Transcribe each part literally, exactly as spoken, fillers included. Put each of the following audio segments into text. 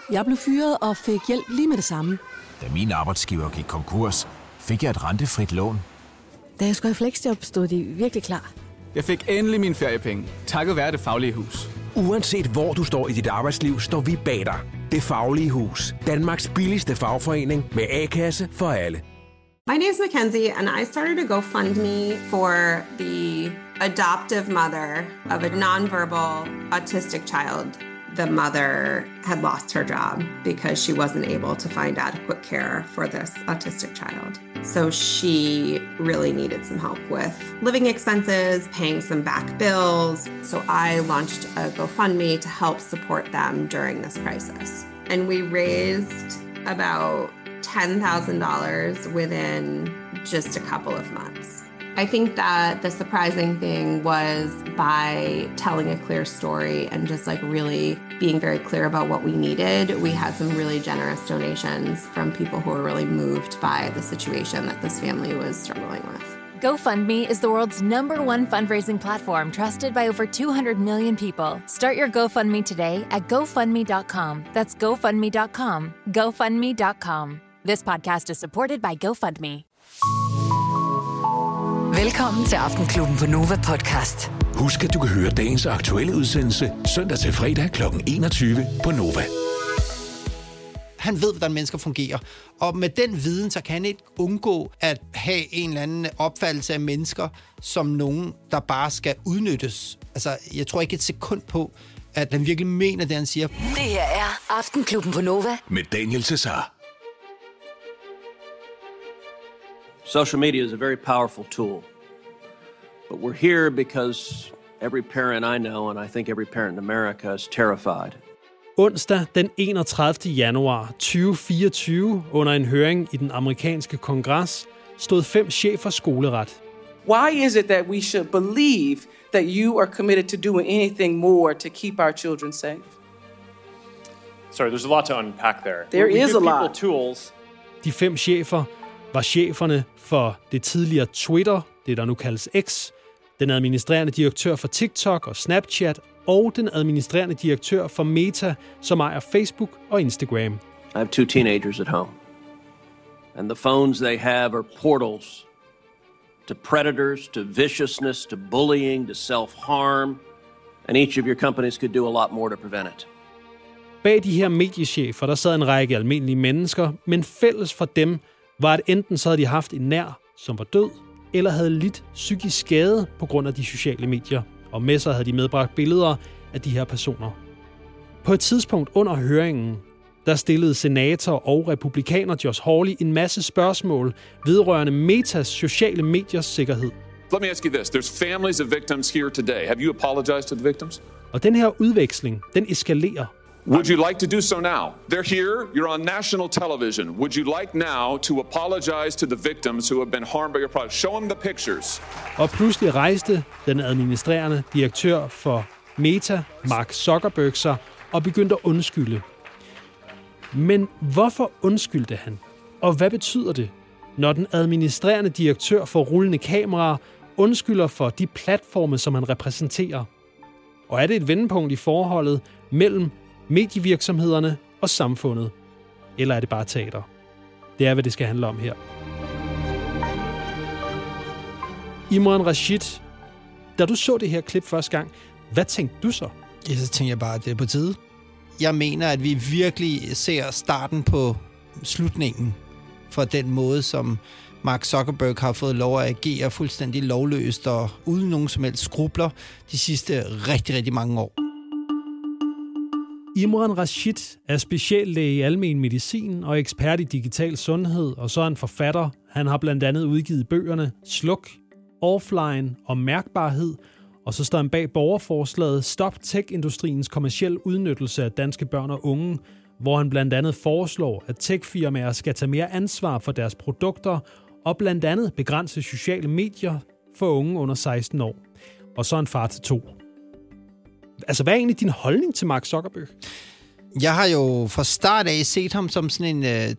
Jeg blev fyret og fik hjælp lige med det samme. Da min arbejdsgiver gik konkurs, fik jeg et rentefrit lån. Da jeg skulle i fleksjob, stod de virkelig klar. Jeg fik endelig mine feriepenge, takket være Det Faglige Hus. Uanset hvor du står i dit arbejdsliv, står vi bag dig. Det Faglige Hus. Danmarks billigste fagforening med A-kasse for alle. My name is Mackenzie, and I started a GoFundMe for the adoptive mother of a nonverbal autistic child. The mother had lost her job because she wasn't able to find adequate care for this autistic child. So she really needed some help with living expenses, paying some back bills. So I launched a GoFundMe to help support them during this crisis. And we raised about ten thousand dollars within just a couple of months. I think that the surprising thing was by telling a clear story and just like really being very clear about what we needed, we had some really generous donations from people who were really moved by the situation that this family was struggling with. GoFundMe is the world's number one fundraising platform trusted by over two hundred million people. Start your GoFundMe today at GoFundMe dot com. That's GoFundMe dot com. GoFundMe dot com. This podcast is supported by GoFundMe. Velkommen til Aftenklubben på Nova Podcast. Husk, at du kan høre dagens aktuelle udsendelse søndag til fredag klokken enogtyve på Nova. Han ved, hvordan mennesker fungerer. Og med den viden, så kan han ikke undgå at have en eller anden opfattelse af mennesker som nogen, der bare skal udnyttes. Altså, jeg tror ikke et sekund på, at han virkelig mener det, han siger. Det her er Aftenklubben på Nova. Med Daniel Cesar. Social media is a very powerful tool, but we're here because every parent I know, and I think every parent in America, is terrified. Onsdag den enogtredivte januar tyve fireogtyve, under en høring i den amerikanske kongres, stod fem chefer skoleret. Why is it that we should believe that you are committed to doing anything more to keep our children safe? Sorry, there's a lot to unpack there. There we is a lot. Tools. De fem chefer var cheferne for det tidligere Twitter, det der nu kaldes X, den administrerende direktør for TikTok og Snapchat, og den administrerende direktør for Meta, som ejer Facebook og Instagram. I have two teenagers at home, and the phones they have are portals to predators, to viciousness, to bullying, to self-harm, and each of your companies could do a lot more to prevent it. Bag de her mediechefer, der sad en række almindelige mennesker, men fælles for dem var, at enten så havde de haft en nær, som var død, eller havde lidt psykisk skade på grund af de sociale medier, og med sig havde de medbragt billeder af de her personer. På et tidspunkt under høringen, der stillede senator og republikaner Josh Hawley en masse spørgsmål vedrørende Metas sociale mediers sikkerhed. Let me ask you this. There's families of victims here today. Have you apologized to the victims? Og den her udveksling, den eskalerer. Would you like to do so now? They're here. You're on national television. Would you like now to apologize to the victims who have been harmed by your product? Show them the pictures. Og pludselig rejste den administrerende direktør for Meta, Mark Zuckerberg, sig og begyndte at undskylde. Men hvorfor undskyldte han? Og hvad betyder det, når den administrerende direktør for rullende kameraer undskylder for de platforme, som han repræsenterer? Og er det et vendepunkt i forholdet mellem medievirksomhederne og samfundet? Eller er det bare teater? Det er, hvad det skal handle om her. Imran Rashid, da du så det her klip første gang, hvad tænkte du så? Ja, så tænkte jeg bare, at det er på tide. Jeg mener, at vi virkelig ser starten på slutningen for den måde, som Mark Zuckerberg har fået lov at agere fuldstændig lovløst og uden nogen som helst skrubler de sidste rigtig, rigtig mange år. Imran Rashid er speciallæge i almen medicin og ekspert i digital sundhed, og så er en forfatter. Han har blandt andet udgivet bøgerne Sluk, Offline og Mærkbarhed, og så står han bag borgerforslaget Stop Tech-industriens kommercielle udnyttelse af danske børn og unge, hvor han blandt andet foreslår, at tech-firmaer skal tage mere ansvar for deres produkter og blandt andet begrænse sociale medier for unge under seksten år. Og så er han far til to. Altså, hvad er egentlig din holdning til Mark Zuckerberg? Jeg har jo fra start af set ham som sådan en uh,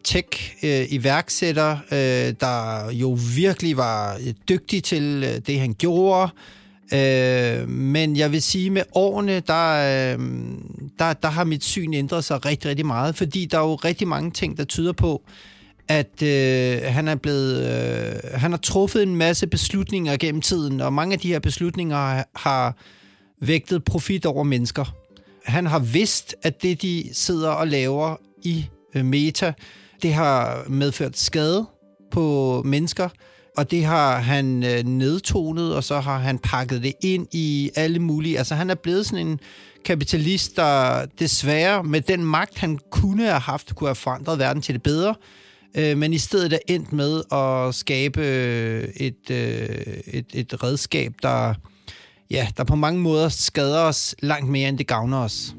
tech-iværksætter, uh, uh, der jo virkelig var dygtig til uh, det, han gjorde. Øh, men jeg vil sige, med årene, der, øh, der, der har mit syn ændret sig rigtig, rigtig meget, fordi der er jo rigtig mange ting, der tyder på, at øh, han er blevet, øh, han har truffet en masse beslutninger gennem tiden, og mange af de her beslutninger har, har vægtet profit over mennesker. Han har vidst, at det, de sidder og laver i øh, Meta, det har medført skade på mennesker, og det har han øh, nedtonet, og så har han pakket det ind i alle mulige... Altså, han er blevet sådan en kapitalist, der desværre med den magt, han kunne have haft, kunne have forandret verden til det bedre, øh, men i stedet er endt med at skabe et, øh, et, et redskab, der, ja, der på mange måder skader os langt mere, end det gavner os.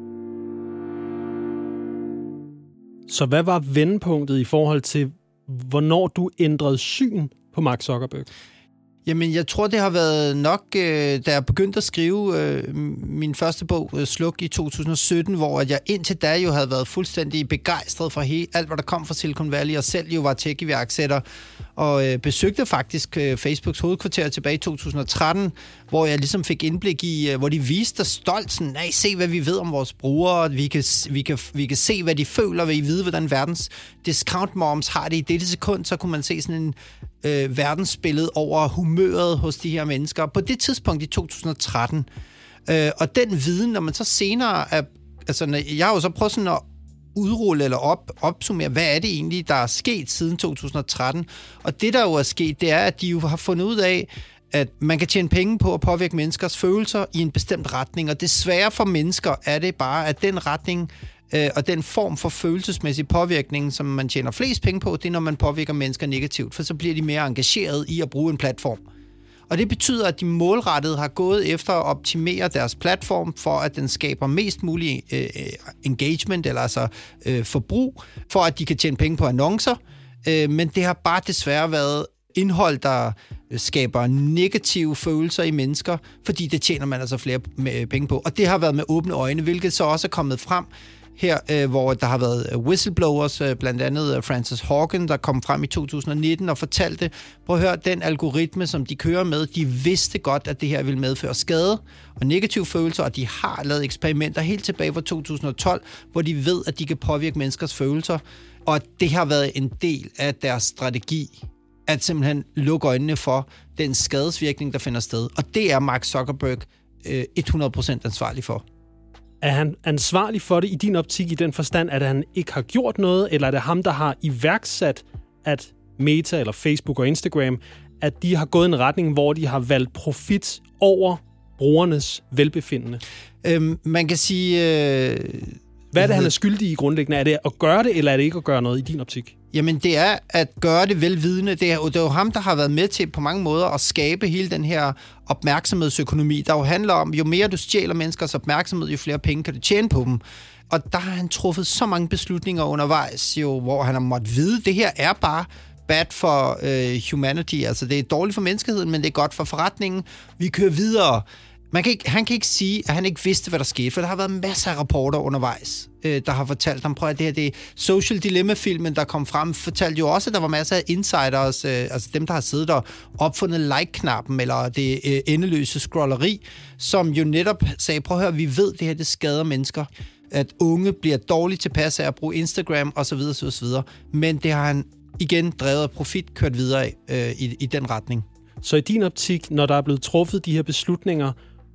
Så hvad var vendepunktet i forhold til, hvornår du ændrede syn på Mark Zuckerberg? Jamen, jeg tror, det har været nok, øh, da jeg begyndte at skrive øh, min første bog, øh, Sluk, i to tusind og sytten, hvor jeg indtil da jo havde været fuldstændig begejstret for he- alt, hvad der kom fra Silicon Valley, og selv jo var tech-iværksætter, og øh, besøgte faktisk øh, Facebooks hovedkvarter tilbage i to tusind og tretten, hvor jeg ligesom fik indblik i, øh, hvor de viste stolt sådan, nej, se hvad vi ved om vores brugere, vi kan, vi kan, vi kan se, hvad de føler, vil I vide, hvordan verdens discount moms har det i dette sekund, så kunne man se sådan en øh, verdensbillede over humøret hos de her mennesker. På det tidspunkt i to tusind og tretten, øh, og den viden, når man så senere er, altså jeg har jo så prøvet sådan at udrulle eller op, opsummere, hvad er det egentlig, der er sket siden to tusind og tretten. Og det, der jo er sket, det er, at de jo har fundet ud af, at man kan tjene penge på at påvirke menneskers følelser i en bestemt retning. Og desværre for mennesker er det bare, at den retning øh, og den form for følelsesmæssig påvirkning, som man tjener flest penge på, det er, når man påvirker mennesker negativt, for så bliver de mere engageret i at bruge en platform. Og det betyder, at de målrettet har gået efter at optimere deres platform, for at den skaber mest mulig øh, engagement, eller altså øh, forbrug, for at de kan tjene penge på annoncer. Øh, men det har bare desværre været indhold, der skaber negative følelser i mennesker, fordi det tjener man altså flere penge på. Og det har været med åbne øjne, hvilket så også er kommet frem her, øh, hvor der har været whistleblowers, øh, blandt andet Frances Haugen, der kom frem i to tusind og nitten og fortalte, prøv at høre, den algoritme, som de kører med, de vidste godt, at det her ville medføre skade og negative følelser, og de har lavet eksperimenter helt tilbage fra to tusind og tolv, hvor de ved, at de kan påvirke menneskers følelser, og det har været en del af deres strategi, at simpelthen lukke øjnene for den skadesvirkning, der finder sted. Og det er Mark Zuckerberg øh, hundrede procent ansvarlig for. Er han ansvarlig for det i din optik i den forstand, at han ikke har gjort noget, eller er det ham, der har iværksat, at Meta eller Facebook og Instagram, at de har gået en retning, hvor de har valgt profit over brugernes velbefindende? Øhm, man kan sige... Øh, Hvad er det, han er skyldig i grundlæggende? Er det at gøre det, eller er det ikke at gøre noget i din optik? Jamen, det er at gøre det velvidende. Det er, det er jo ham, der har været med til på mange måder at skabe hele den her opmærksomhedsøkonomi, der jo handler om, jo mere du stjæler menneskers opmærksomhed, jo flere penge kan du tjene på dem. Og der har han truffet så mange beslutninger undervejs, jo, hvor han har måttet vide, det her er bare bad for uh, humanity. Altså, det er dårligt for menneskeheden, men det er godt for forretningen. Vi kører videre. Man kan ikke, han kan ikke sige, at han ikke vidste, hvad der skete, for der har været masser af rapporter undervejs, øh, der har fortalt ham, prøv at det her, det er Social Dilemma-filmen, der kom frem, fortalte jo også, at der var masser af insiders, øh, altså dem, der har siddet og opfundet like-knappen, eller det øh, endeløse scrolleri, som jo netop sagde, prøv at høre, vi ved, det her, det skader mennesker, at unge bliver dårligt tilpas af at bruge Instagram, osv., osv., men det har han igen drevet af profit, kørt videre af, øh, i, i den retning. Så i din optik, når der er blevet truffet de her beslutninger,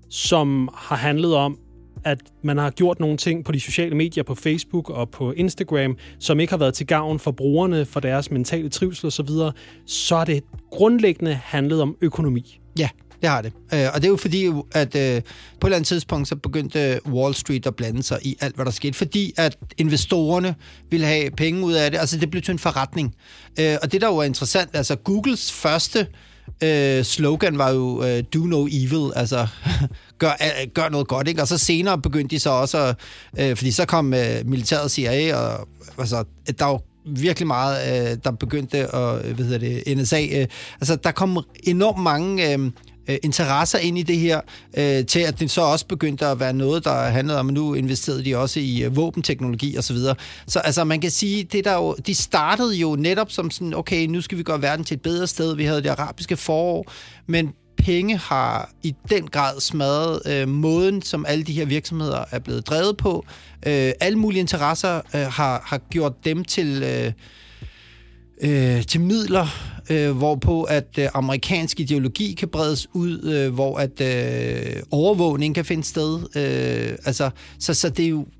som har handlet om, at man har gjort nogle ting på de sociale medier, på Facebook og på Instagram, som ikke har været til gavn for brugerne, for deres mentale trivsel osv., så er det grundlæggende handlet om økonomi. Ja, det har det. Og det er jo fordi, at på et eller andet tidspunkt, så begyndte Wall Street at blande sig i alt, hvad der skete, fordi at investorerne ville have penge ud af det. Altså, det blev til en forretning. Og det, der jo er interessant, altså Googles første Uh, slogan var jo uh, do no evil, altså gør, uh, gør noget godt, ikke? Og så senere begyndte de så også, uh, fordi så kom uh, militæret C I A, og altså, der var virkelig meget, uh, der begyndte at, hvad hedder det, N S A, uh, altså der kom enormt mange uh, interesser ind i det her, uh, til at det så også begyndte at være noget, der handlede om, at nu investerede de også i uh, våbenteknologi og så videre. Så altså man kan sige, det der jo, de startede jo netop som sådan, okay, nu skal vi gøre verden til et bedre sted. Vi havde det arabiske forår, men penge har i den grad smadret øh, måden, som alle de her virksomheder er blevet drevet på. Øh, alle mulige interesser øh, har, har gjort dem til, øh, øh, til midler, øh, hvorpå at øh, amerikansk ideologi kan bredes ud, øh, hvor at øh, overvågning kan finde sted. Øh, altså, så, så det er jo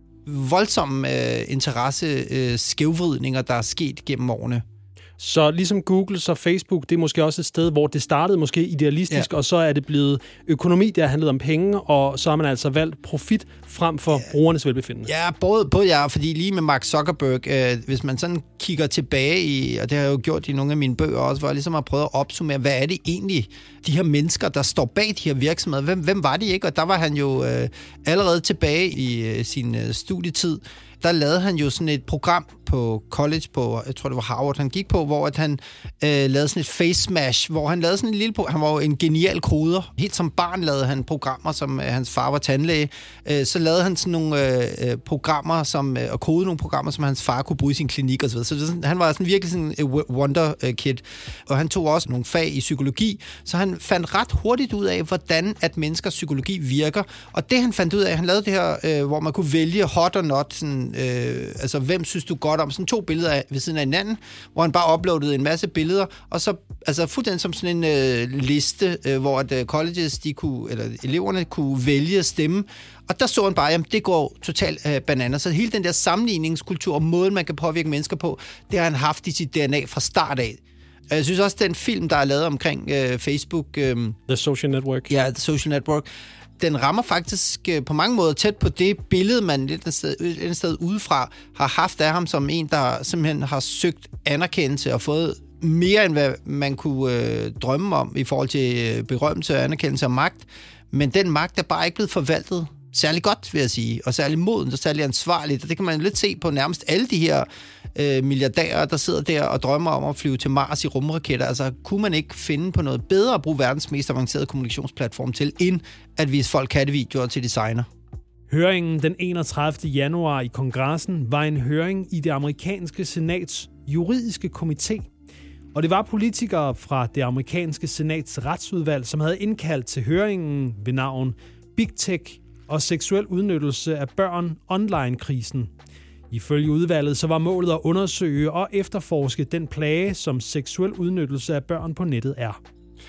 voldsomme øh, interesse øh, skævvridninger, der er sket gennem årene. Så ligesom Google, så Facebook, det er måske også et sted, hvor det startede måske idealistisk, ja. Og så er det blevet økonomi, der har handlet om penge, og så har man altså valgt profit frem for ja. brugernes velbefindende. Ja, både, både ja, fordi lige med Mark Zuckerberg, øh, hvis man sådan kigger tilbage i, og det har jeg jo gjort i nogle af mine bøger også, hvor jeg ligesom har prøvet at opsummere, hvad er det egentlig, de her mennesker, der står bag de her virksomheder, hvem, hvem var de ikke? Og der var han jo øh, allerede tilbage i øh, sin øh, studietid, der lavede han jo sådan et program på college, på, jeg tror det var Harvard, han gik på, hvor at han øh, lavede sådan et face smash, hvor han lavede sådan en lille, han var jo en genial koder. Helt som barn lavede han programmer, som øh, hans far var tandlæge. Øh, så lavede han sådan nogle øh, programmer, som, øh, og kodede nogle programmer, som hans far kunne bruge i sin klinik og så videre. Så det, sådan, han var sådan virkelig sådan en wonder kid. Og han tog også nogle fag i psykologi, så han fandt ret hurtigt ud af, hvordan at menneskers psykologi virker. Og det han fandt ud af, han lavede det her, øh, hvor man kunne vælge hot or not, sådan, øh, altså hvem synes du godt om, sådan to billeder af, ved siden af hinanden, hvor han bare uploadede en masse billeder, og så altså fuldstændig som sådan en øh, liste, øh, hvor at øh, colleges, de kunne, eller eleverne kunne vælge at stemme, og der så han bare, jamen det går totalt øh, bananer. Så hele den der sammenligningskultur og måden, man kan påvirke mennesker på, det har han haft i sit D N A fra start af. Jeg synes også, den film, der er lavet omkring øh, Facebook... Øh, The Social Network. Ja, The Social Network. Den rammer faktisk øh, på mange måder tæt på det billede, man lidt et sted, et sted udefra har haft af ham som en, der simpelthen har søgt anerkendelse og fået mere, end hvad man kunne øh, drømme om i forhold til øh, berømmelse, anerkendelse og magt. Men den magt er bare ikke blevet forvaltet særlig godt, vil jeg sige, og særlig moden, og særlig ansvarligt. Og det kan man lidt se på nærmest alle de her øh, milliardærer, der sidder der og drømmer om at flyve til Mars i rumraketter. Altså, kunne man ikke finde på noget bedre at bruge verdens mest avancerede kommunikationsplatform til, end at vise folk kattevideoer til designer? Høringen den enogtredivte januar i kongressen var en høring i det amerikanske senats juridiske komité. Og det var politikere fra det amerikanske senats retsudvalg, som havde indkaldt til høringen ved navn Big Tech og seksuel udnyttelse af børn online-krisen. Ifølge udvalget så var målet at undersøge og efterforske den plage, som seksuel udnyttelse af børn på nettet er.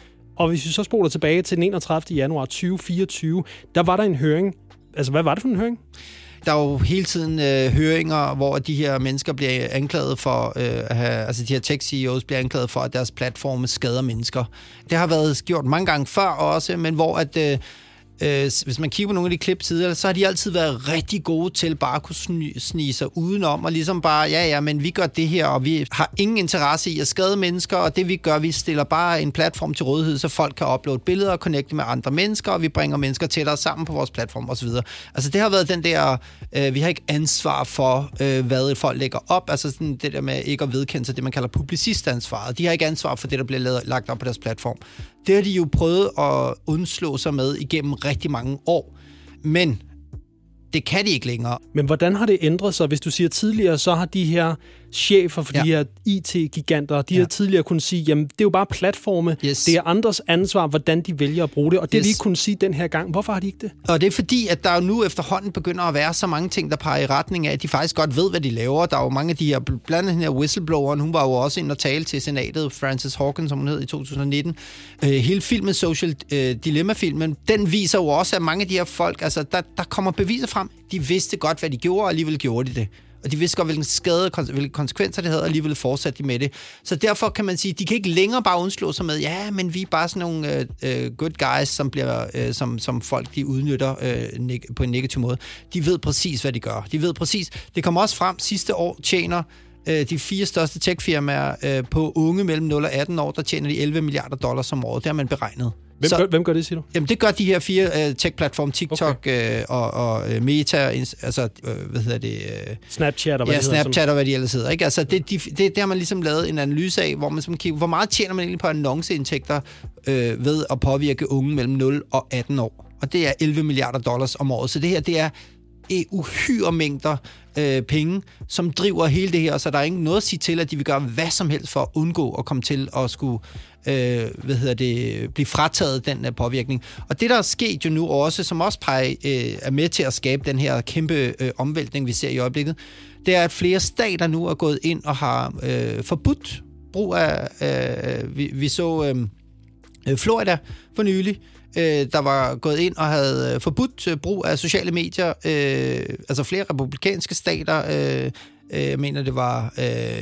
Og hvis vi så spoler tilbage til den enogtredivte januar tyve fireogtyve, der var der en høring. Altså, hvad var det for en høring? Der er jo hele tiden øh, høringer, hvor de her mennesker bliver anklaget for, øh, at have, altså de her tech-C E O's bliver anklaget for, at deres platforme skader mennesker. Det har været gjort mange gange før også, men hvor at... Øh, Øh, hvis man kigger på nogle af de klip tidligere, så har de altid været rigtig gode til bare at kunne sny- snige sig udenom, og ligesom bare, ja ja, men vi gør det her, og vi har ingen interesse i at skade mennesker, og det vi gør, vi stiller bare en platform til rådighed, så folk kan uploade billeder og connecte med andre mennesker, og vi bringer mennesker tættere sammen på vores platform osv. Altså det har været den der, øh, vi har ikke ansvar for, øh, hvad folk lægger op, altså sådan det der med ikke at vedkende sig det, man kalder publicistansvaret. De har ikke ansvar for det, der bliver lavet, lagt op på deres platform. Det har de jo prøvet at undslå sig med igennem rigtig mange år. Men det kan de ikke længere. Men hvordan har det ændret sig? Hvis du siger tidligere, så har de her chefer for ja. de her I T-giganter, de ja. har tidligere kunnet sige, jamen det er jo bare platforme, yes. det er andres ansvar, hvordan de vælger at bruge det, og det yes. har de ikke kunnet sige den her gang. Hvorfor har de ikke det? Og det er fordi, at der jo nu efterhånden begynder at være så mange ting, der peger i retning af, at de faktisk godt ved, hvad de laver. Der er jo mange af de her, blandt andet den her whistlebloweren, hun var jo også inde og tale til senatet, Frances Haugen, som hun hed i to tusind nitten. Øh, hele filmen, Social øh, Dilemma-filmen, den viser jo også, at mange af de her folk, altså der, der kommer beviser frem, de vidste godt, hvad de gjorde, og alligevel gjorde de det. Og de vidste godt, hvilken skade, hvilke konsekvenser det havde, og alligevel fortsatte de med det. Så derfor kan man sige, de kan ikke længere bare undslå sig med, ja, men vi er bare sådan nogle uh, good guys, som, bliver, uh, som, som folk de udnytter uh, neg- på en negativ måde. De ved præcis, hvad de gør. De ved præcis. Det kom også frem, sidste år tjener uh, de fire største techfirmaer uh, på unge mellem nul og atten år, der tjener de elleve milliarder dollars om året. Det har man beregnet. Hvem, så, gør, hvem gør det, siger du? Jamen, det gør de her fire uh, tech-platforme, TikTok okay. uh, og, og uh, Meta, altså, uh, hvad hedder det? Uh, Snapchat og hvad ja, det hedder. Snapchat og hvad de ellers hedder, ikke? Altså, det, de, det, det har man ligesom lavet en analyse af, hvor man som kigger, hvor meget tjener man egentlig på annonceindtægter uh, ved at påvirke unge mellem nul og atten år. Og det er elleve milliarder dollars om året. Så det her, det er uhyre mængder øh, penge, som driver hele det her, så der er ikke noget at sige til, at de vil gøre hvad som helst for at undgå at komme til at skulle øh, hvad hedder det, blive frataget den uh, påvirkning. Og det, der er sket jo nu også, som også peger, øh, er med til at skabe den her kæmpe øh, omvæltning, vi ser i øjeblikket, det er, at flere stater nu er gået ind og har øh, forbudt brug af, øh, vi, vi så øh, Florida for nylig, øh, der var gået ind og havde forbudt øh, brug af sociale medier, øh, altså flere republikanske stater, øh, øh, jeg mener det var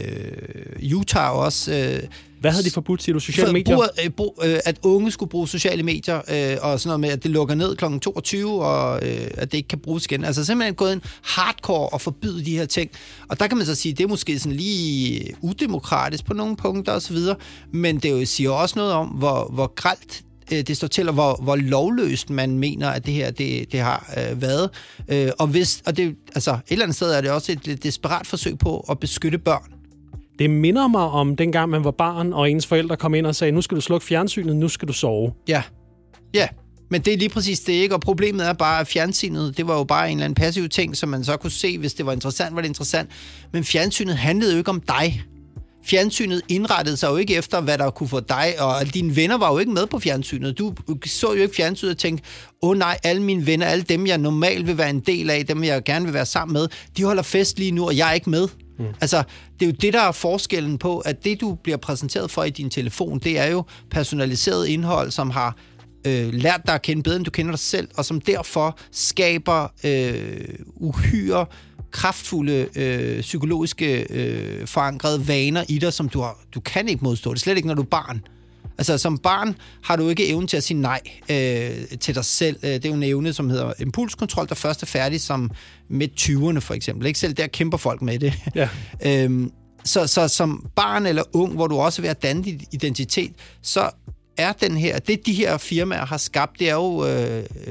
øh, Utah også. Øh, Hvad havde de forbudt, siger du, sociale for, medier? Brug, øh, brug, øh, at unge skulle bruge sociale medier, øh, og sådan noget med, at det lukker ned klokken toogtyve, og øh, at det ikke kan bruges igen. Altså simpelthen gået ind hardcore og forbyde de her ting. Og der kan man så sige, at det er måske sådan lige udemokratisk på nogle punkter og så videre, men det jo siger også noget om, hvor, hvor grelt det står til, og hvor, hvor lovløst man mener, at det her det, det har øh, været. Øh, og hvis, og det, altså, et eller andet sted er det også et, et desperat forsøg på at beskytte børn. Det minder mig om dengang, man var barn, og ens forældre kom ind og sagde, nu skal du slukke fjernsynet, nu skal du sove. Ja, ja. Men det er lige præcis det, ikke? Og problemet er bare, at fjernsynet, det var jo bare en eller anden passiv ting, som man så kunne se, hvis det var interessant, var det interessant. Men fjernsynet handlede jo ikke om dig. Fjernsynet indrettede sig jo ikke efter, hvad der kunne få dig, og dine venner var jo ikke med på fjernsynet. Du så jo ikke fjernsynet og tænkte, åh oh, nej, alle mine venner, alle dem, jeg normalt vil være en del af, dem jeg gerne vil være sammen med, de holder fest lige nu, og jeg er ikke med. Mm. Altså, det er jo det, der er forskellen på, at det, du bliver præsenteret for i din telefon, det er jo personaliseret indhold, som har øh, lært dig at kende bedre, end du kender dig selv, og som derfor skaber øh, uhyre kraftfulde, øh, psykologiske øh, forankrede vaner i dig, som du, har, du kan ikke modstå. Det er slet ikke, når du er barn. Altså, som barn har du ikke evnen til at sige nej øh, til dig selv. Det er jo en evne, som hedder impulskontrol, der først er færdig som midt tyverne, for eksempel. Ikke selv der kæmper folk med det. Ja. øhm, så, så som barn eller ung, hvor du også er ved at danne din identitet, så er den her, det de her firmaer har skabt, det er jo øh, øh,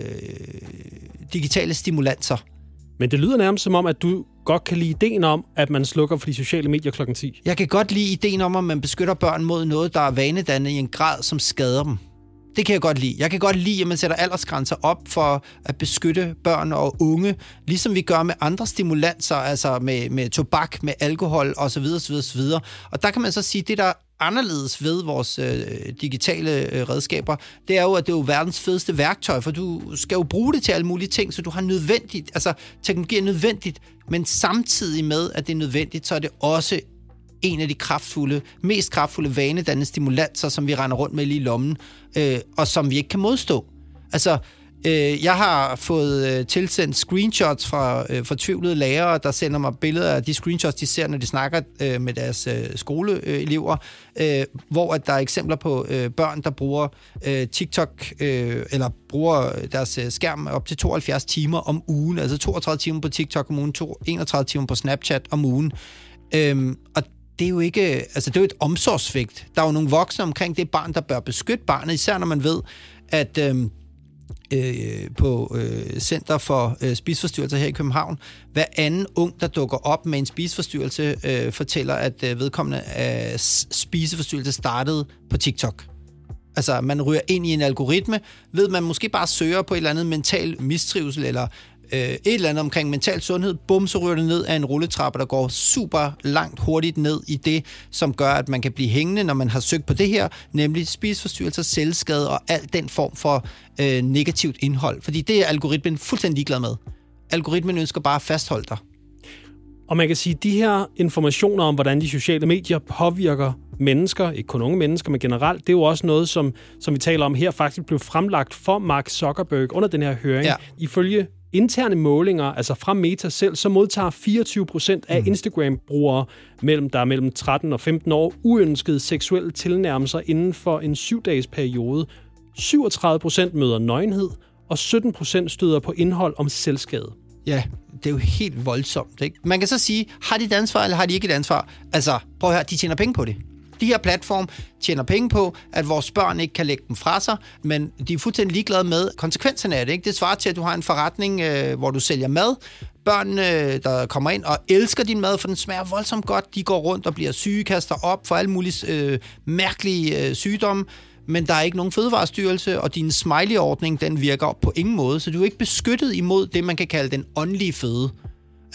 digitale stimulanser. Men det lyder nærmest som om, at du godt kan lide ideen om, at man slukker for de sociale medier klokken ti. Jeg kan godt lide ideen om, at man beskytter børn mod noget, der er vanedannende i en grad, som skader dem. Det kan jeg godt lide. Jeg kan godt lide, at man sætter aldersgrænser op for at beskytte børn og unge, ligesom vi gør med andre stimulanser, altså med, med tobak, med alkohol osv. osv., osv. Og der kan man så sige, at det, der anderledes ved vores øh, digitale øh, redskaber, det er jo, at det er jo verdens fedeste værktøj, for du skal jo bruge det til alle mulige ting, så du har nødvendigt, altså teknologi er nødvendigt, men samtidig med, at det er nødvendigt, så er det også en af de kraftfulde, mest kraftfulde vanedannende stimulanser, som vi render rundt med lige i lommen, øh, og som vi ikke kan modstå. Altså, øh, jeg har fået øh, tilsendt screenshots fra øh, fortvivlede lærere, der sender mig billeder af de screenshots, de ser, når de snakker øh, med deres øh, skoleelever, øh, hvor at der er eksempler på øh, børn, der bruger øh, TikTok, øh, eller bruger deres øh, skærm op til tooghalvfjerds timer om ugen, altså toogtredive timer på TikTok om ugen, enogtredive timer på Snapchat om ugen. Øhm, og det er jo ikke, altså det er jo et omsorgsvigt. Der er jo nogle voksne omkring det barn, der bør beskytte barnet, især når man ved, at øhm, øh, på øh, Center for øh, Spiseforstyrrelser her i København, hver anden ung, der dukker op med en spiseforstyrrelse, øh, fortæller, at øh, vedkommende øh, spiseforstyrrelse startede på TikTok. Altså, man ryger ind i en algoritme, ved man måske bare søger på et eller andet mental mistrivsel, eller øh, et eller andet omkring mental sundhed, bum, så ryger det ned af en rulletrappe, der går super langt hurtigt ned i det, som gør, at man kan blive hængende, når man har søgt på det her, nemlig spiseforstyrrelser, selvskade og al den form for øh, negativt indhold. Fordi det er algoritmen fuldstændig ligeglad med. Algoritmen ønsker bare at fastholde dig. Og man kan sige, at de her informationer om, hvordan de sociale medier påvirker mennesker, ikke kun unge mennesker, men generelt, det er jo også noget, som, som vi taler om her, faktisk blev fremlagt for Mark Zuckerberg under den her høring. Ja. Ifølge interne målinger, altså fra Meta selv, så modtager fireogtyve procent af mm. Instagram-brugere, mellem, der er mellem tretten og femten år, uønskede seksuelle tilnærmelser inden for en syv-dages periode. syvogtredive procent møder nøgenhed, og sytten procent støder på indhold om selvskade. Ja, det er jo helt voldsomt, ikke? Man kan så sige, har de et ansvar, eller har de ikke et ansvar? Altså, prøv at høre, de tjener penge på det. De her platform tjener penge på, at vores børn ikke kan lægge dem fra sig, men de er fuldstændig ligeglade med konsekvenserne af det, ikke? Det svarer til, at du har en forretning, øh, hvor du sælger mad. Børnene, øh, der kommer ind og elsker din mad, for den smager voldsomt godt. De går rundt og bliver syge, kaster op for alle mulige øh, mærkelige øh, sygdomme. Men der er ikke nogen fødevarestyrelse, og din smiley-ordning, den virker på ingen måde, så du er ikke beskyttet imod det, man kan kalde den åndelige føde.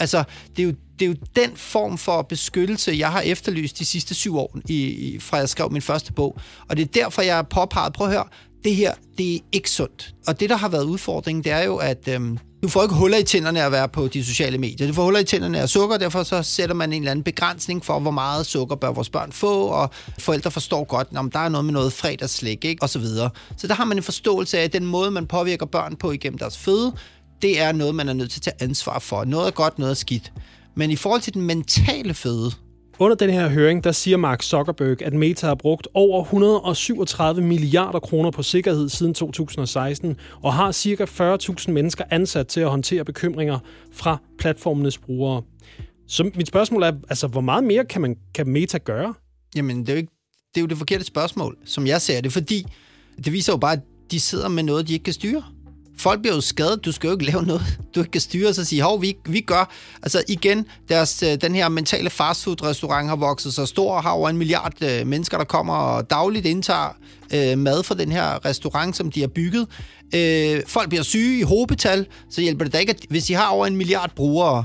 Altså, det er, jo, det er jo den form for beskyttelse, jeg har efterlyst de sidste syv år, i, i, fra jeg skrev min første bog. Og det er derfor, jeg har påpeget, prøv at høre, det her, det er ikke sundt. Og det, der har været udfordringen, det er jo, at øhm, du får ikke huller i tænderne at være på de sociale medier. Du får huller i tænderne af sukker, derfor så sætter man en eller anden begrænsning for, hvor meget sukker bør vores børn få, og forældre forstår godt, om der er noget med noget fredagsslik, ikke? Og så videre. Så der har man en forståelse af, at den måde, man påvirker børn på igennem deres føde, det er noget, man er nødt til at tage ansvar for. Noget er godt, noget er skidt. Men i forhold til den mentale føde... Under den her høring, der siger Mark Zuckerberg, at Meta har brugt over et hundrede og syvogtredive milliarder kroner på sikkerhed siden to tusind og seksten, og har ca. fyrre tusind mennesker ansat til at håndtere bekymringer fra platformenes brugere. Så mit spørgsmål er, altså, hvor meget mere kan, man, kan Meta gøre? Jamen, det er, jo ikke, det er jo det forkerte spørgsmål, som jeg ser det, fordi det viser jo bare, at de sidder med noget, de ikke kan styre. Folk bliver jo skadet, du skal jo ikke lave noget, du ikke kan styre, og så sige, hov, vi, vi gør. Altså igen, deres, den her mentale fastfood-restaurant har vokset så stor, og har over en milliard øh, mennesker, der kommer og dagligt indtager øh, mad fra den her restaurant, som de har bygget. Øh, folk bliver syge i hobetal, så hjælper det da ikke, at hvis de har over en milliard brugere,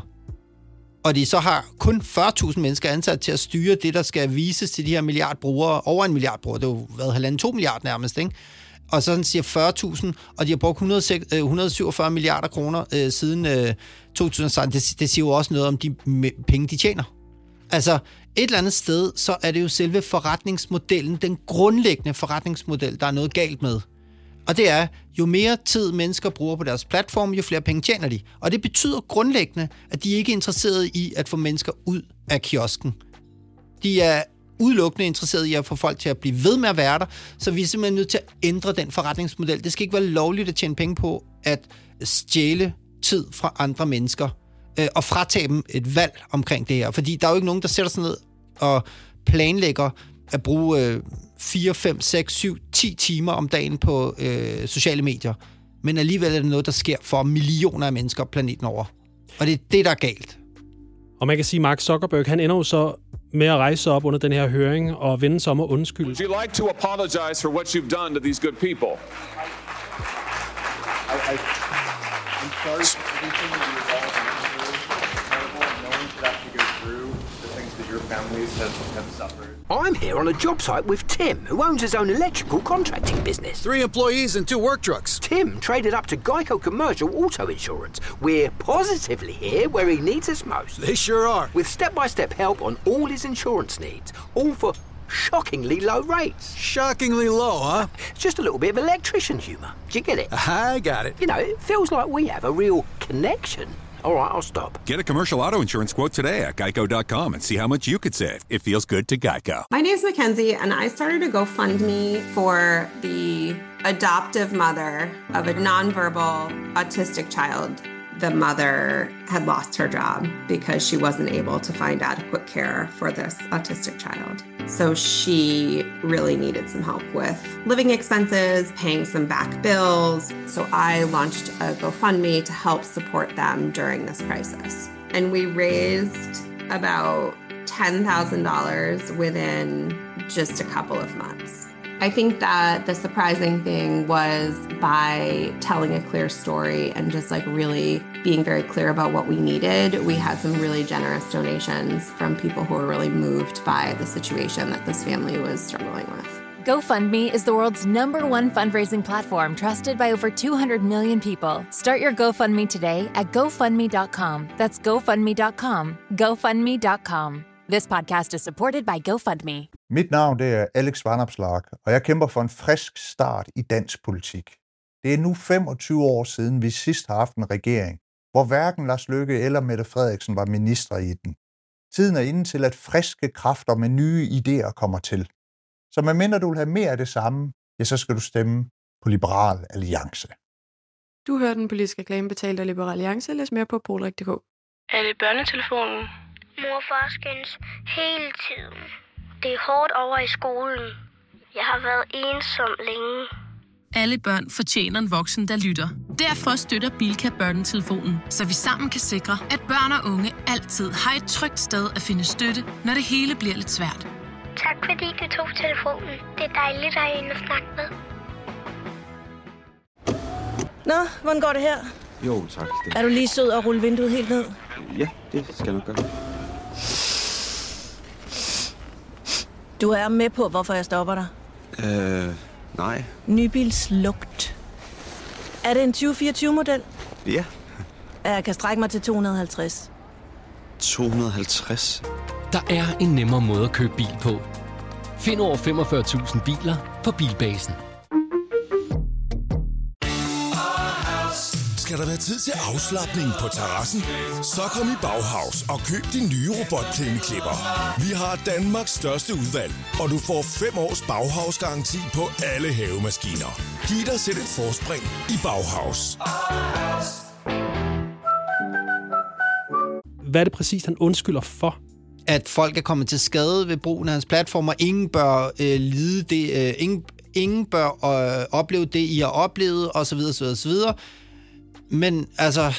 og de så har kun fyrre tusind mennesker ansat til at styre det, der skal vises til de her milliard brugere, over en milliard brugere, det har jo været halvanden to milliard nærmest, ikke? Og så siger fyrre tusind, og de har brugt et hundrede og syvogfyrre milliarder kroner øh, siden øh, to tusind og seksten. Det, det siger jo også noget om de penge, de tjener. Altså, et eller andet sted, så er det jo selve forretningsmodellen, den grundlæggende forretningsmodel, der er noget galt med. Og det er, jo mere tid mennesker bruger på deres platform, jo flere penge tjener de. Og det betyder grundlæggende, at de ikke er interesserede i at få mennesker ud af kiosken. De er udelukkende interesseret i at få folk til at blive ved med at være der, så vi er simpelthen nødt til at ændre den forretningsmodel. Det skal ikke være lovligt at tjene penge på at stjæle tid fra andre mennesker øh, og fratage dem et valg omkring det her. Fordi der er jo ikke nogen, der sætter sig ned og planlægger at bruge øh, fire, fem, seks, syv, ti timer om dagen på øh, sociale medier. Men alligevel er det noget, der sker for millioner af mennesker planeten over. Og det er det, der er galt. Og man kan sige, at Mark Zuckerberg, han ender jo så med at rejse op under den her høring og vende sig om og undskylde. Would you like to apologize for what you've done to these good people? I, I, I'm sorry for everything that you've all been through. No one should have to go through the things that your families have, have suffered. I'm here on a job site with Tim, who owns his own electrical contracting business. Three employees and two work trucks. Tim traded up to Geico Commercial Auto Insurance. We're positively here where he needs us most. They sure are. With step-by-step help on all his insurance needs, all for shockingly low rates. Shockingly low, huh? It's just a little bit of electrician humour. Do you get it? I got it. You know, it feels like we have a real connection. All right, I'll stop. Get a commercial auto insurance quote today at geico dot com and see how much you could save. It feels good to Geico. My name's Mackenzie, and I started a GoFundMe for the adoptive mother of a nonverbal autistic child. The mother had lost her job because she wasn't able to find adequate care for this autistic child. So she really needed some help with living expenses, paying some back bills. So I launched a GoFundMe to help support them during this crisis. And we raised about ten thousand dollars within just a couple of months. I think that the surprising thing was by telling a clear story and just like really being very clear about what we needed, we had some really generous donations from people who were really moved by the situation that this family was struggling with. GoFundMe is the world's number one fundraising platform trusted by over two hundred million people. Start your GoFundMe today at GoFundMe dot com. That's GoFundMe dot com. GoFundMe dot com. This podcast is supported by GoFundMe. Mit navn det er Alex Vanopslagh, og jeg kæmper for en frisk start i dansk politik. Det er nu femogtyve år siden, vi sidst har haft en regering, hvor hverken Lars Løkke eller Mette Frederiksen var minister i den. Tiden er inde til, at friske kræfter med nye idéer kommer til. Så medmindre du vil have mere af det samme, ja, så skal du stemme på Liberal Alliance. Du hører den politiske reklame betalt af Liberal Alliance. Læs mere på polrik punktum d k. Er det børnetelefonen? Mor og far skændes hele tiden. Det er hårdt over i skolen. Jeg har været ensom længe. Alle børn fortjener en voksen, der lytter. Derfor støtter Bilka børnetelefonen, så vi sammen kan sikre, at børn og unge altid har et trygt sted at finde støtte, når det hele bliver lidt svært. Tak fordi du tog telefonen. Det er dejligt at have en at snakke med. Nå, hvordan går det her? Jo, tak. Er du lige sød og rulle vinduet helt ned? Ja, det skal jeg nok gøre. Du er med på, hvorfor jeg stopper dig. Øh, nej. Nybilslugt. Er det en tyve fireogtyve-model? Ja. Jeg kan strække mig til to hundrede og halvtreds. to hundrede og halvtreds? Der er en nemmere måde at købe bil på. Find over femogfyrre tusind biler på Bilbasen. Skal der være tid til afslapning på terrassen? Så kom i Bauhaus og køb din nye robotplæneklipper. Vi har Danmarks største udvalg, og du får fem års Bauhaus-garanti på alle havemaskiner. Giv dig selv et forspring i Bauhaus. Hvad er det præcis, han undskylder for? At folk er kommet til skade ved brugen af hans platformer. Ingen bør øh, lide det. Øh, ingen, ingen bør øh, opleve det, I har oplevet, osv. osv., osv. Men altså,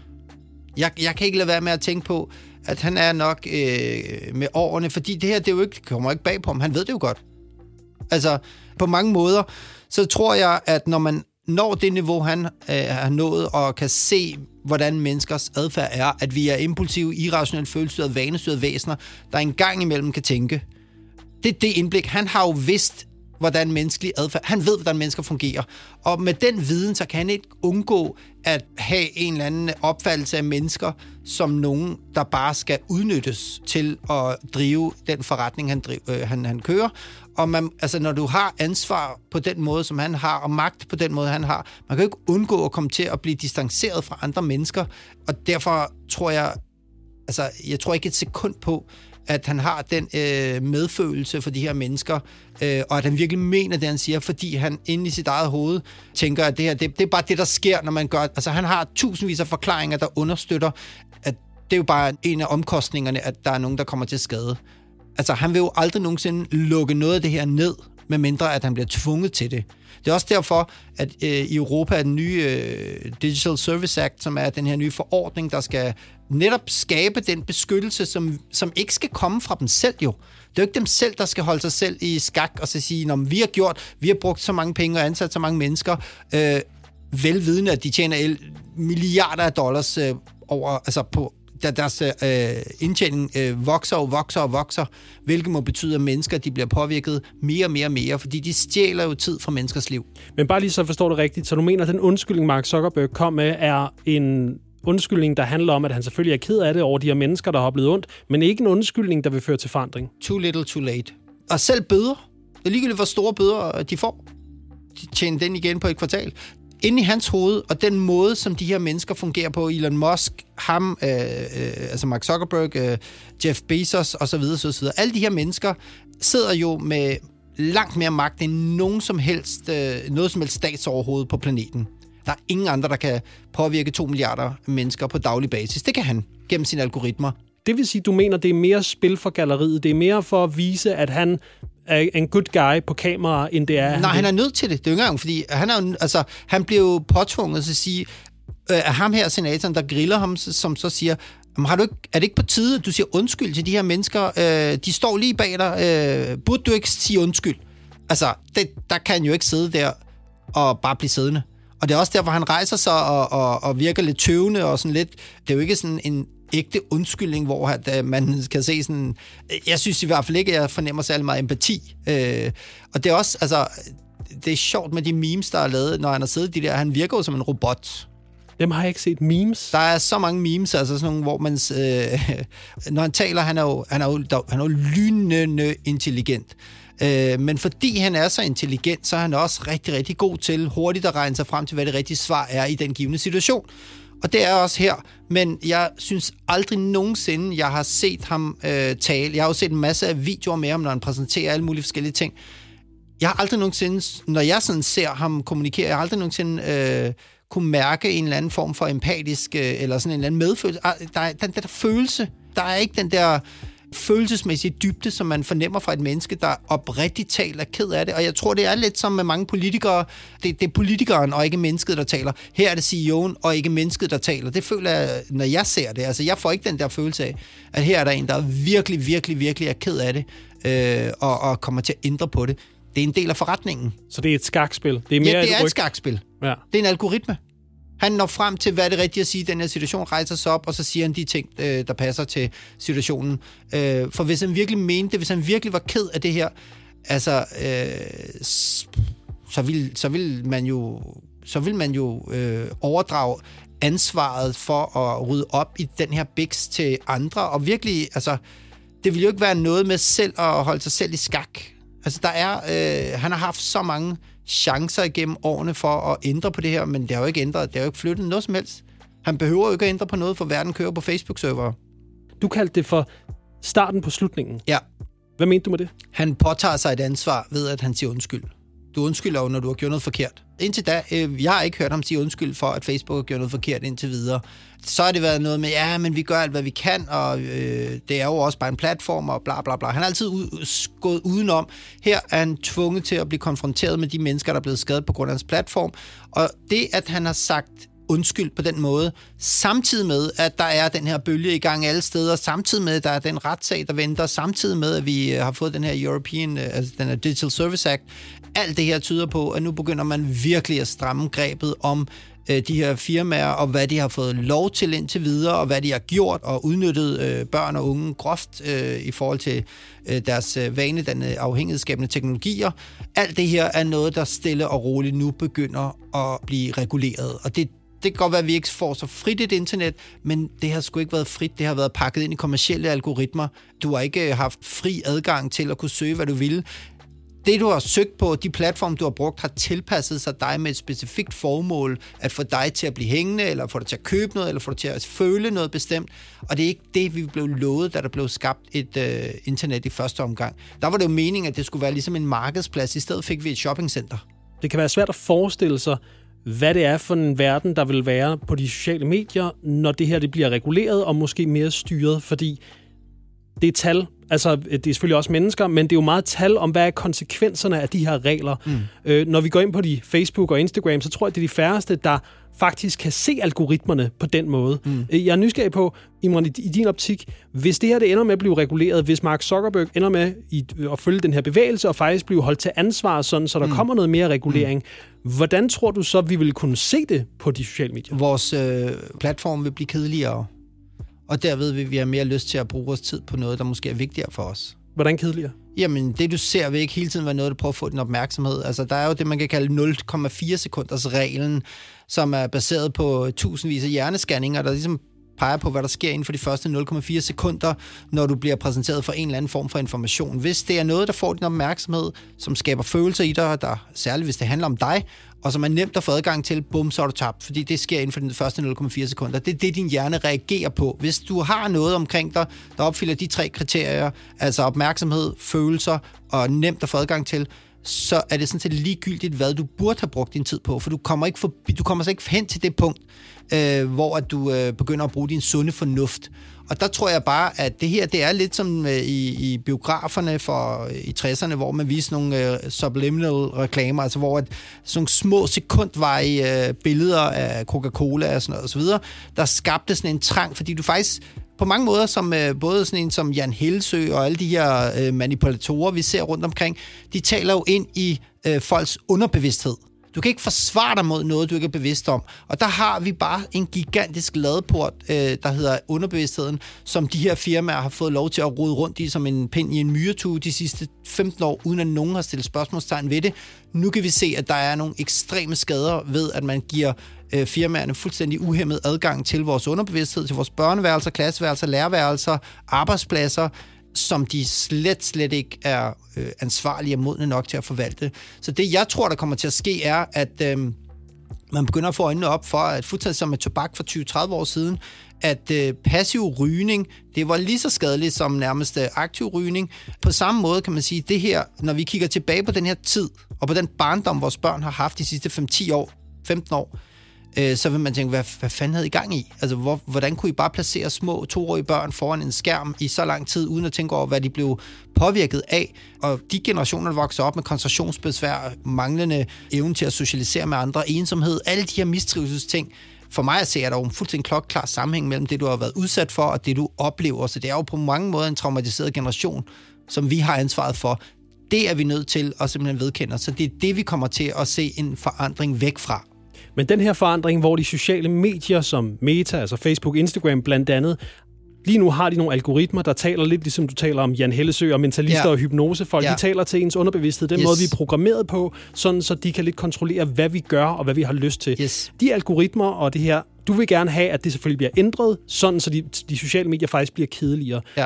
jeg, jeg kan ikke lade være med at tænke på, at han er nok øh, med årene, fordi det her, det, er jo ikke, det kommer ikke bag på ham. Han ved det jo godt. Altså, på mange måder, så tror jeg, at når man når det niveau, han øh, har nået, og kan se, hvordan menneskers adfærd er, at vi er impulsive, irrationelt følelsesstyrede, vanestyrede væsener, der engang imellem kan tænke. Det er det indblik. Han har jo vidst, hvordan menneskelig adfærd... Han ved, hvordan mennesker fungerer. Og med den viden, så kan han ikke undgå at have en eller anden opfattelse af mennesker som nogen, der bare skal udnyttes til at drive den forretning, han, driver, øh, han, han kører. Og man, altså, når du har ansvar på den måde, som han har, og magt på den måde, han har, man kan jo ikke undgå at komme til at blive distanceret fra andre mennesker. Og derfor tror jeg... Altså, jeg tror ikke et sekund på, at han har den øh, medfølelse for de her mennesker, øh, og at han virkelig mener det, han siger, fordi han inde i sit eget hoved tænker, at det her, det, det er bare det, der sker, når man gør... Altså, han har tusindvis af forklaringer, der understøtter, at det er jo bare en af omkostningerne, at der er nogen, der kommer til skade. Altså, han vil jo aldrig nogensinde lukke noget af det her ned, medmindre at han bliver tvunget til det. Det er også derfor, at øh, i Europa er den nye øh, Digital Service Act, som er den her nye forordning, der skal netop skabe den beskyttelse, som, som ikke skal komme fra dem selv jo. Det er jo ikke dem selv, der skal holde sig selv i skak og så sige, vi har gjort, vi har brugt så mange penge og ansat så mange mennesker, øh, velvidende, at de tjener el- milliarder af dollars øh, over, altså på der deres øh, indtjening øh, vokser og vokser og vokser, hvilket må betyde, at mennesker de bliver påvirket mere og mere og mere, fordi de stjæler jo tid fra menneskers liv. Men bare lige så forstår du rigtigt, så du mener, at den undskyldning, Mark Zuckerberg kom med, er en undskyldning, der handler om, at han selvfølgelig er ked af det over de her mennesker, der har oplevet ondt, men ikke en undskyldning, der vil føre til forandring. Too little, too late. Og selv bøder. Det er ligegyldigt, hvor store bøder de får. De tjener den igen på et kvartal. Inde i hans hoved, og den måde, som de her mennesker fungerer på, Elon Musk, ham, øh, øh, altså Mark Zuckerberg, øh, Jeff Bezos osv., osv., alle de her mennesker sidder jo med langt mere magt end nogen som helst, øh, noget som helst statsoverhoved på planeten. Der er ingen andre, der kan påvirke to milliarder mennesker på daglig basis. Det kan han gennem sine algoritmer. Det vil sige, du mener, det er mere spil for galleriet. Det er mere for at vise, at han er en good guy på kamera, end det er... Nej, han, han er nødt til det. Det er jo ikke engang, fordi han, er jo, altså, han bliver jo påtvunget til at sige, øh, at ham her, senatoren, der griller ham, som så siger, har du ikke, er det ikke på tide, at du siger undskyld til de her mennesker? Øh, de står lige bag dig. Øh, burde du ikke sige undskyld? Altså, det, der kan han jo ikke sidde der og bare blive siddende. Og det er også derfor, han rejser sig og, og, og virker lidt tøvende og sådan lidt... Det er jo ikke sådan en ægte undskyldning, hvor at, man kan se sådan... Jeg synes i hvert fald ikke, at jeg fornemmer særlig meget empati. Øh, og det er også... Altså, det er sjovt med de memes, der er lavet, når han har siddet de der... Han virker jo som en robot. Dem har jeg ikke set memes. Der er så mange memes, altså sådan nogle, hvor man... Øh, når han taler, han er jo, han er jo, han er jo lynende intelligent. Øh, men fordi han er så intelligent, så er han også rigtig, rigtig god til hurtigt at regne sig frem til, hvad det rigtige svar er i den givne situation. Og det er også her. Men jeg synes aldrig nogensinde, jeg har set ham øh, tale. Jeg har jo set en masse af videoer med ham, når han præsenterer alle mulige forskellige ting. Jeg har aldrig nogensinde, når jeg sådan ser ham kommunikere, jeg har aldrig nogensinde øh, kunne mærke en eller anden form for empatisk, øh, eller sådan en eller anden medfølelse. Der er den der følelse. Der er ikke den der følelsesmæssige dybde, som man fornemmer fra et menneske, der oprigtigt taler ked af det. Og jeg tror, det er lidt som med mange politikere. Det, det er politikeren og ikke mennesket, der taler. Her er det C E O'en og ikke mennesket, der taler. Det føler jeg, når jeg ser det. Altså, jeg får ikke den der følelse af, at her er der en, der virkelig, virkelig, virkelig er ked af det, øh, og, og kommer til at ændre på det. Det er en del af forretningen. Så det er et skakspil? Det er mere ja, det et er ryg. et skakspil. Ja. Det er en algoritme. Han når frem til, hvad er det rigtigt at sige i den her situation, rejser sig op, og så siger han de ting, øh, der passer til situationen. Øh, for hvis han virkelig mente det, hvis han virkelig var ked af det her, altså, øh, så vil, så vil man jo, så vil man jo øh, overdrage ansvaret for at rydde op i den her biks til andre, og virkelig, altså, det vil jo ikke være noget med selv at holde sig selv i skak. Altså, der er, øh, han har haft så mange chancer igennem årene for at ændre på det her, men det har jo ikke ændret, det har jo ikke flyttet noget som helst. Han behøver jo ikke at ændre på noget, for verden kører på Facebook-servere. Du kaldte det for starten på slutningen. Ja. Hvad mente du med det? Han påtager sig et ansvar ved, at han siger undskyld. Du undskylder jo, når du har gjort noget forkert. Indtil da, øh, jeg har ikke hørt ham sige undskyld for, at Facebook har gjort noget forkert indtil videre. Så har det været noget med, ja, men vi gør alt, hvad vi kan, og øh, det er jo også bare en platform, og bla bla bla. Han har altid ud, gået udenom. Her er han tvunget til at blive konfronteret med de mennesker, der er blevet skadet på grund af hans platform. Og det, at han har sagt undskyld på den måde, samtidig med, at der er den her bølge i gang alle steder, samtidig med, at der er den retssag, der venter, samtidig med, at vi har fået den her European, altså den her Digital Service Act. Alt det her tyder på, at nu begynder man virkelig at stramme grebet om øh, de her firmaer, og hvad de har fået lov til indtil videre, og hvad de har gjort og udnyttet øh, børn og unge groft øh, i forhold til øh, deres øh, vanedannende afhængighedsskabende teknologier. Alt det her er noget, der stille og roligt nu begynder at blive reguleret, og det Det kan godt være, at vi ikke får så frit et internet, men det har sgu ikke været frit. Det har været pakket ind i kommercielle algoritmer. Du har ikke haft fri adgang til at kunne søge, hvad du vil. Det, du har søgt på, de platforme, du har brugt, har tilpasset sig dig med et specifikt formål, at få dig til at blive hængende, eller få dig til at købe noget, eller få dig til at føle noget bestemt. Og det er ikke det, vi blev lovet, da der blev skabt et øh, internet i første omgang. Der var det jo meningen, at det skulle være ligesom en markedsplads. I stedet fik vi et shoppingcenter. Det kan være svært at forestille sig, hvad det er for en verden, der vil være på de sociale medier, når det her det bliver reguleret og måske mere styret, fordi det er tal. Altså, det er selvfølgelig også mennesker, men det er jo meget tal om, hvad er konsekvenserne af de her regler. Mm. Øh, når vi går ind på de Facebook og Instagram, så tror jeg, det er de færreste, der faktisk kan se algoritmerne på den måde. Mm. Jeg er nysgerrig på, Imran, i din optik, hvis det her det ender med at blive reguleret, hvis Mark Zuckerberg ender med at følge den her bevægelse og faktisk blive holdt til ansvar, sådan, så der mm. kommer noget mere regulering, mm. hvordan tror du så, vi vil kunne se det på de sociale medier? Vores øh, platform vil blive kedeligere, og derved vil vi have mere lyst til at bruge vores tid på noget, der måske er vigtigere for os. Hvordan kedeligere? Jamen, det du ser vil ikke hele tiden være noget, der prøver at få din opmærksomhed. Altså, der er jo det, man kan kalde nul komma fire sekunders reglen, som er baseret på tusindvis af hjernescanninger, der ligesom peger på, hvad der sker inden for de første nul komma fire sekunder, når du bliver præsenteret for en eller anden form for information. Hvis det er noget, der får din opmærksomhed, som skaber følelser i dig, der, særligt hvis det handler om dig, og som er nemt at få adgang til, bum, så er du tabt, fordi det sker inden for de første nul komma fire sekunder. Det er det, din hjerne reagerer på. Hvis du har noget omkring dig, der opfylder de tre kriterier, altså opmærksomhed, følelser og nemt at få adgang til, så er det sådan set ligegyldigt, hvad du burde have brugt din tid på, for du kommer ikke forbi, du kommer så ikke hen til det punkt, øh, hvor at du øh, begynder at bruge din sunde fornuft. Og der tror jeg bare, at det her, det er lidt som øh, i, i biograferne for, øh, i tresserne, hvor man viser nogle øh, subliminal reklamer, altså hvor at, sådan nogle små sekundvarige øh, billeder af Coca-Cola og sådan noget og så videre, der skabte sådan en trang, fordi du faktisk på mange måder, som øh, både sådan en som Jan Hellesøe og alle de her øh, manipulatorer, vi ser rundt omkring, de taler jo ind i øh, folks underbevidsthed. Du kan ikke forsvare dig mod noget, du ikke er bevidst om. Og der har vi bare en gigantisk ladeport, øh, der hedder underbevidstheden, som de her firmaer har fået lov til at rode rundt i som en pind i en myretue de sidste femten år, uden at nogen har stillet spørgsmålstegn ved det. Nu kan vi se, at der er nogle ekstreme skader ved, at man giver øh, firmaerne fuldstændig uhæmmet adgang til vores underbevidsthed, til vores børneværelser, klasseværelser, lærerværelser, arbejdspladser, som de slet, slet ikke er øh, ansvarlige og modne nok til at forvalte. Så det, jeg tror, der kommer til at ske, er, at øh, man begynder at få øjnene op for, at fuldstændig som med tobak for tyve til tredive år siden, at øh, passiv rygning, det var lige så skadeligt som nærmest øh, aktiv rygning. På samme måde kan man sige, det her, når vi kigger tilbage på den her tid, og på den barndom, vores børn har haft de sidste fem til ti år, femten år, så vil man tænke, hvad, hvad fanden havde I gang i? Altså, hvor, hvordan kunne I bare placere små toårige børn foran en skærm i så lang tid, uden at tænke over, hvad de blev påvirket af? Og de generationer, der vokser op med koncentrationsbesvær, manglende evne til at socialisere med andre, ensomhed, alle de her mistrivselsting. For mig at se, er der jo en fuldstændig klokkeklar sammenhæng mellem det, du har været udsat for, og det, du oplever. Så det er jo på mange måder en traumatiseret generation, som vi har ansvaret for. Det er vi nødt til at simpelthen vedkende os. Så det er det, vi kommer til at se en forandring væk fra. Men den her forandring, hvor de sociale medier som Meta, altså Facebook, Instagram blandt andet, lige nu har de nogle algoritmer, der taler lidt ligesom du taler om Jan Hellesø og mentalister ja. og hypnosefolk. Ja. De taler til ens underbevidsthed, den yes. måde, vi er programmeret på, sådan så de kan lidt kontrollere, hvad vi gør og hvad vi har lyst til. Yes. De algoritmer og det her, du vil gerne have, at det selvfølgelig bliver ændret, sådan så de, de sociale medier faktisk bliver kedeligere. Ja.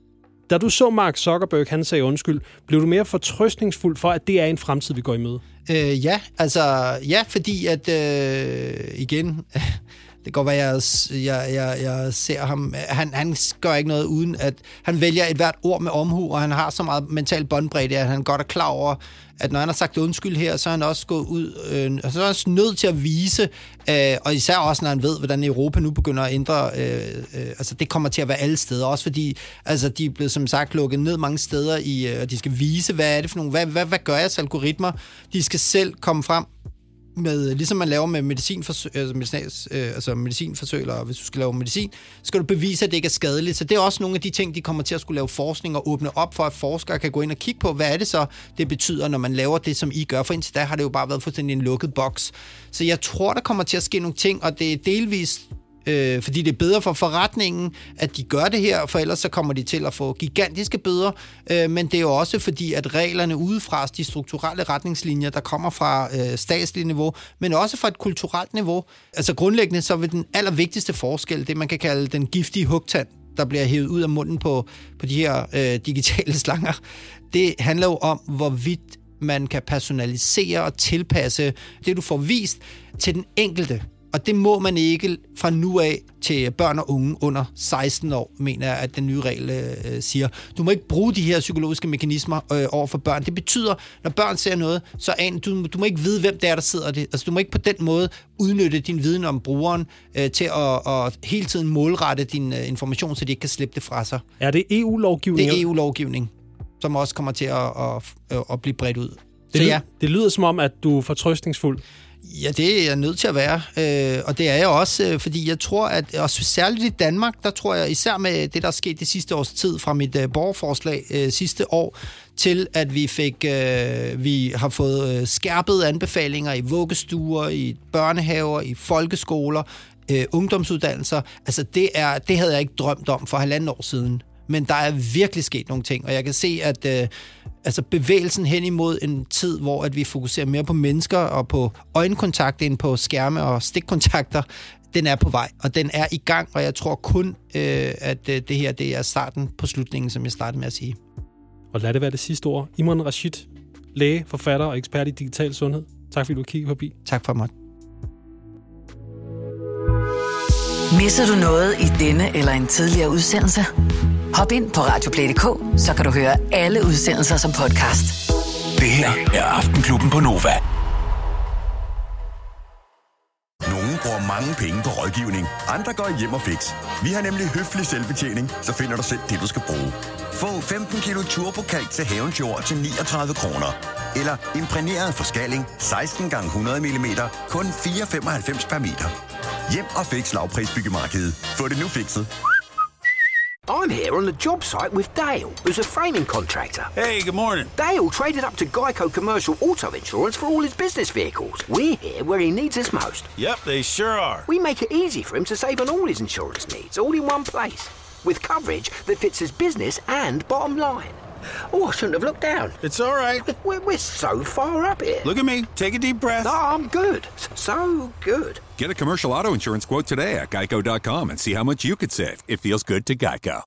Da du så Mark Zuckerberg, han sagde undskyld, blev du mere fortrøstningsfuld for, at det er en fremtid, vi går i møde? Øh, ja, altså ja, fordi at øh, igen... Det kan godt være, jeg, jeg, jeg, jeg ser ham. Han, han gør ikke noget uden, at han vælger et hvert ord med omhu, og han har så meget mental båndbredde, at han godt er klar over, at når han har sagt undskyld her, så er han også gået ud, øh, så er han også nødt til at vise, øh, og især også, når han ved, hvordan Europa nu begynder at ændre, øh, øh, altså det kommer til at være alle steder, også fordi altså, de er blevet som sagt lukket ned mange steder, i, øh, og de skal vise, hvad er det for nogle, hvad, hvad, hvad gør jeres algoritmer? De skal selv komme frem med, ligesom man laver med medicinforsøg, altså, medicinals, øh, altså medicinforsøg, eller hvis du skal lave medicin, skal du bevise, at det ikke er skadeligt. Så det er også nogle af de ting, de kommer til at skulle lave forskning og åbne op for, at forskere kan gå ind og kigge på, hvad er det så, det betyder, når man laver det, som I gør. For indtil da har det jo bare været fuldstændig en lukket boks. Så jeg tror, der kommer til at ske nogle ting, og det er delvist Øh, fordi det er bedre for forretningen, at de gør det her, for ellers så kommer de til at få gigantiske bøder, øh, men det er jo også fordi, at reglerne udefra, de strukturelle retningslinjer, der kommer fra øh, statsligt niveau, men også fra et kulturelt niveau. Altså grundlæggende så vil den allervigtigste forskel, det man kan kalde den giftige hugtand, der bliver hævet ud af munden på, på de her øh, digitale slanger, det handler jo om, hvorvidt man kan personalisere og tilpasse det, du får vist, til den enkelte. Og det må man ikke fra nu af til børn og unge under seksten år, mener jeg, at den nye regel øh, siger. Du må ikke bruge de her psykologiske mekanismer øh, over for børn. Det betyder, når børn ser noget, så an, du, du må ikke vide, hvem det er, der sidder det. Altså, du må ikke på den måde udnytte din viden om brugeren øh, til at, at hele tiden målrette din øh, information, så de ikke kan slippe det fra sig. Er det E U-lovgivning? Det er E U-lovgivning, som også kommer til at, at, at, at blive bredt ud. Det, så ja. Det lyder som om, at du er fortrøstningsfuld. Ja, det er jeg nødt til at være, øh, og det er jeg også, øh, fordi jeg tror, at også særligt i Danmark, der tror jeg især med det, der er sket det sidste års tid fra mit øh, borgerforslag øh, sidste år, til at vi fik, øh, vi har fået øh, skærpede anbefalinger i vuggestuer, i børnehaver, i folkeskoler, øh, ungdomsuddannelser. Altså det, er, det havde jeg ikke drømt om for halvanden år siden. Men der er virkelig sket nogle ting, og jeg kan se, at øh, altså bevægelsen hen imod en tid, hvor at vi fokuserer mere på mennesker og på øjenkontakt end på skærme og stikkontakter, den er på vej, og den er i gang, og jeg tror kun, øh, at øh, det her det er starten på slutningen, som jeg startede med at sige. Og lad det være det sidste ord. Imran Rashid, læge, forfatter og ekspert i digital sundhed. Tak fordi du kiggede forbi. Tak for mig. Misser du noget i denne eller en tidligere udsendelse? Hop ind på radioplay punktum d k, så kan du høre alle udsendelser som podcast. Det her er Aftenklubben på Nova. Nogle bruger mange penge på rådgivning, andre går hjem og fix. Vi har nemlig høflig selvbetjening, så finder du selv det, du skal bruge. Få femten kilo turbokalk til havens jord til niogtredive kroner. Eller imprægneret forskalling seksten gange hundrede millimeter, kun fire komma femoghalvfems per meter. Hjem og fix lavprisbyggemarkedet. Få det nu fikset. I'm here on the job site with Dale, who's a framing contractor. Hey, good morning. Dale traded up to Geico Commercial Auto Insurance for all his business vehicles. We're here where he needs us most. Yep, they sure are. We make it easy for him to save on all his insurance needs, all in one place, with coverage that fits his business and bottom line. Oh, I shouldn't have looked down. It's all right. We're, we're so far up here. Look at me. Take a deep breath. No, I'm good. So good. Get a commercial auto insurance quote today at geico dot com and see how much you could save. It feels good to Geico.